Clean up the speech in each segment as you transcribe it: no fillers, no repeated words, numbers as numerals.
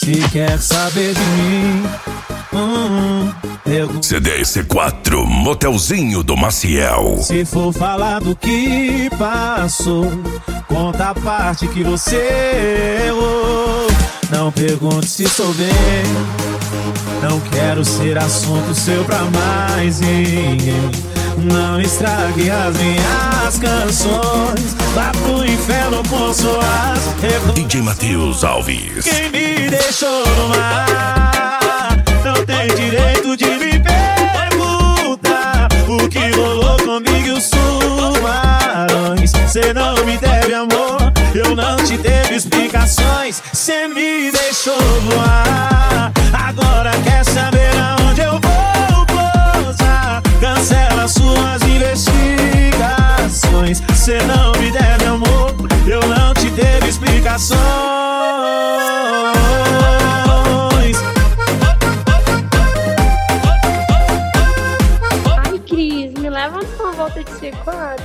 Se quer saber de mim, CDC4, Motelzinho do Maciel. se for falar do que passou, conta a parte que você errou. Não pergunte se sou bem, não quero ser assunto seu pra mais ninguém. Não estrague as minhas canções, vá pro inferno com suas DJ Matheus Alves. Quem me deixou no mar não tem direito de me perguntar o que rolou comigo e os tubarões. Cê não me deve amor, eu não te devo explicações. Cê me deixou voar, agora quer saber aonde eu vou pousar. Cancela suas investigações. Cê não me deve amor, eu não te devo explicações. Ai, Cris, me leva numa volta de C4.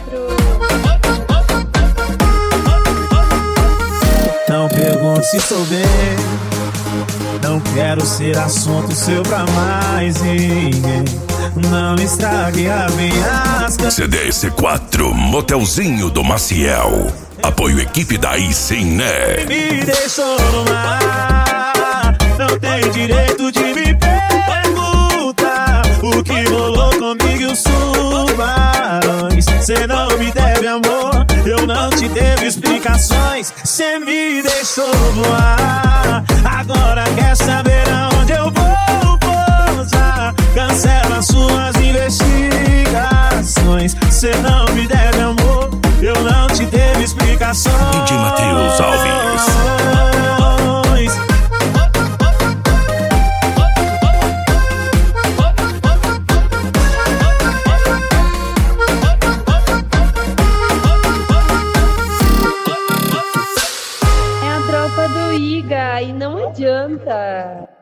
Não pergunte se sou bem, não quero ser assunto seu pra mais ninguém. Não estrague as minhas CDC4, Motelzinho do Maciel. Apoio equipe da Né. me deixou no mar, não tem direito de me perguntar o que rolou comigo e os tubarões. Cê não me deve amor, eu não te devo explicações. Cê me deixou voar, agora quer saber aonde eu vou pousar. Cancela suas investigações. Cê não me deve amor, eu não te devo explicações. DJ Matheus Alves. É a tropa do Iga e não adianta.